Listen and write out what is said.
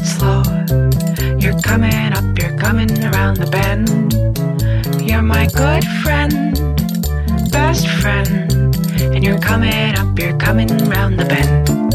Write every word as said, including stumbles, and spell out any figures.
it slow. You're coming up, you're coming around the bend. You're my good friend, best friend. And you're coming up, you're coming around the bend.